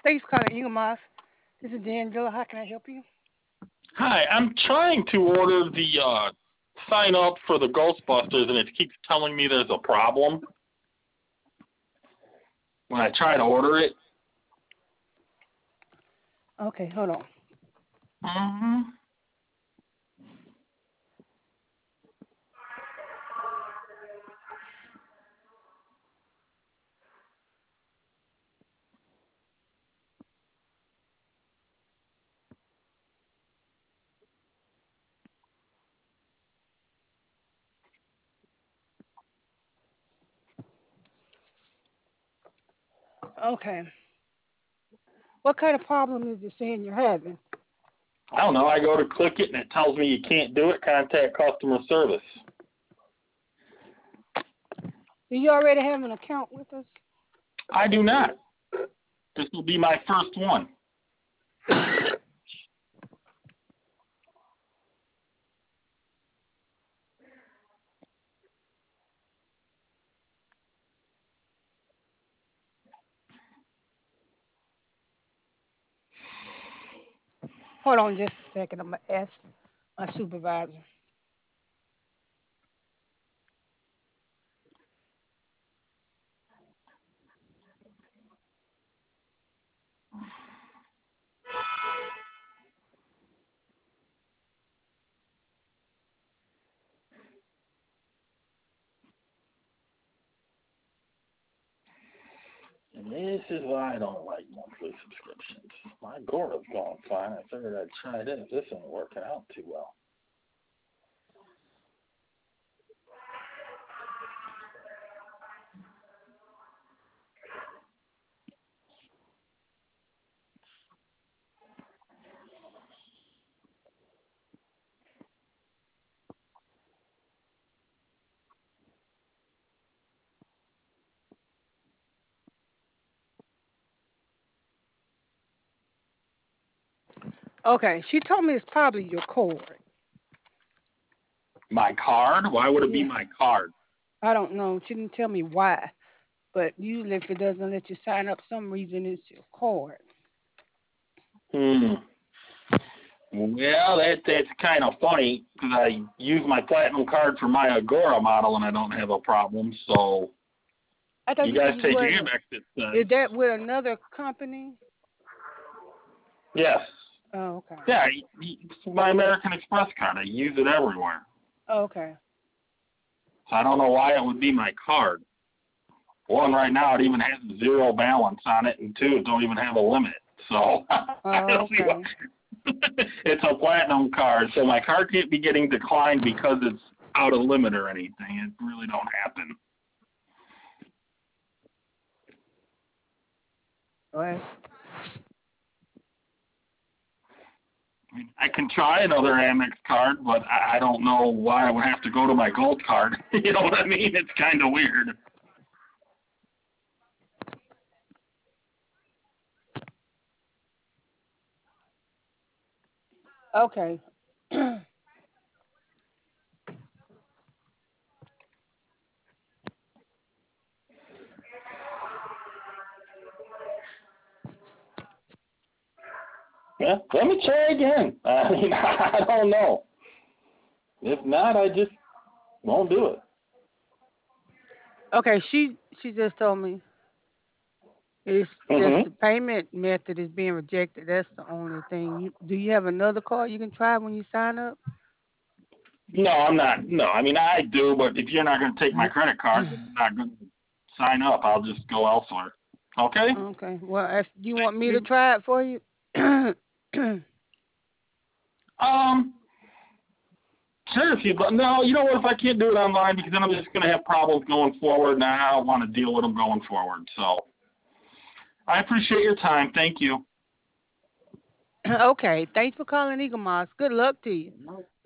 Thanks for calling Eagle Moss. This is D'Angelo. How can I help you? Hi, I'm trying to order the sign up for the Ghostbusters, and it keeps telling me there's a problem when I try to order it. Okay, hold on. hmm Okay. What kind of problem is it saying you're having? I don't know. I go to click it, and it tells me you can't do it. Contact customer service. Do you already have an account with us? I do not. This will be my first one. Hold on just a second. I'm going to ask my supervisor. And this is why I don't like monthly subscriptions. My Gora's going fine. I figured I'd try this. This ain't working out too well. Okay, she told me it's probably your cord. My card? Why would it be Yeah. my card? I don't know. She didn't tell me why. But usually if it doesn't let you sign up, some reason it's your cord. Hmm. Well, that's kind of funny because I use my platinum card for my Agora model and I don't have a problem. So I thought you you guys said you take wasn't. Amex, it Is says. that with another company? Yes. Oh, okay. Yeah, it's my American Express card. I use it everywhere. Oh, okay. So I don't know why it would be my card. One, right now it even has zero balance on it, and two, it don't even have a limit. So I Oh, don't see why. okay. It's a platinum card, so my card can't be getting declined because it's out of limit or anything. It really don't happen. Well, I can try another Amex card, but I don't know why I would have to go to my gold card. You know what I mean? It's kind of weird. okay. Yeah, let me try again. I mean, I don't know. If not, I just won't do it. Okay, she just told me it's just hmm the payment method is being rejected. That's the only thing. Do you have another card you can try when you sign up? No, I'm not. No, I mean, I do, but if you're not going to take my credit card, then I'm not going to sign up. I'll just go elsewhere. Okay? Okay. Well, if you Thank want me to you. try it for you? Um, sure, if you no, you know what? If I can't do it online, because then I'm just going to have problems going forward, and I don't want to deal with them going forward. So I appreciate your time. Thank you. Okay. Thanks for calling Eagle Moss. Good luck to you.